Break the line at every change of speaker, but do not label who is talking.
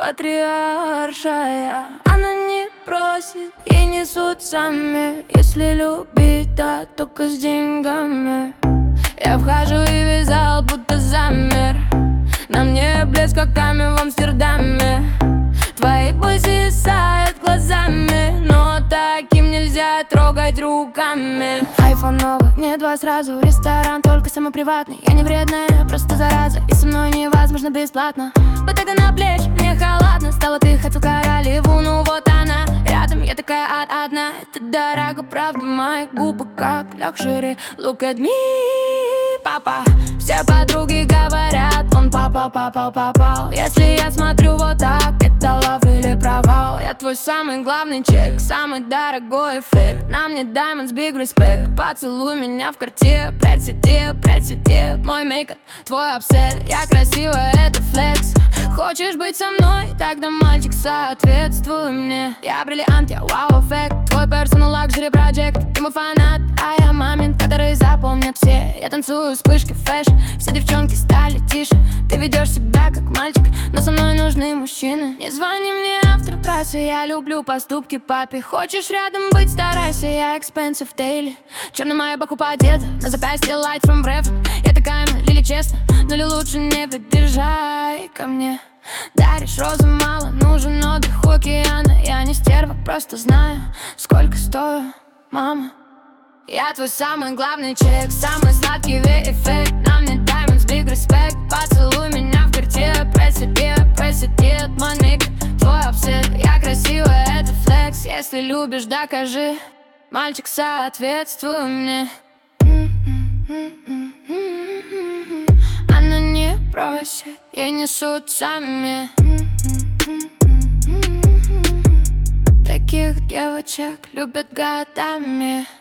патриаршая. Она не просит, ей несут сами. Если любить, да только с деньгами. Я вхожу и весь зал будто замер. На мне блеск, как камень в Амстердаме. Твои пульсы сают глазами, но таким нельзя трогать руками. Айфон новый, мне два сразу. Ресторан только самый приватный. Я не вредная, просто зараза. И со мной невозможно бесплатно. Ботага на плечи, мне холодно. Стала, ты хотел королеву, ну вот она рядом, я такая одна. Это дорого, правда, мои губы как лакшери. Look at me, папа. Все подруги говорят, он папа, попал. Если я смотрю вот так, это лав или провал. Я твой самый главный чек, самый дорогой эффект. На мне diamonds, big respect. Поцелуй меня в карте, прядь сети. Мой мейкап, твой апсет. Я красивая, это флекс. Хочешь быть со мной? Тогда, мальчик, соответствуй мне. Я бриллиант, я вау-эффект. Твой персонал лакшери проджект. Ты мой фанат, а я момент, который запомнят все. Я танцую вспышки фэшн. Все девчонки стали тише. Ты ведешь себя как мальчик, но со мной нужны мужчины. Не звони мне автор трассы, я люблю поступки папе. Хочешь рядом быть, старайся, я expensive daily. Черный майбах упадет, на запястье light from breath. Я такая, Лили, честно, но ли лучше не приближай ко мне. Даришь розы, мало, нужен отдых у океана. Я не стерва, просто знаю, сколько стою, мама. Я твой самый главный чек, самый сладкий эффект. На мне diamonds, big respect. Поцелуй меня в карте, пресс сети. Мой мейкап, твой апсет. Я красивая, это флекс. Если любишь, докажи. Мальчик, соответствуй мне. Она не просит, ей несут сами. Таких девочек любят годами.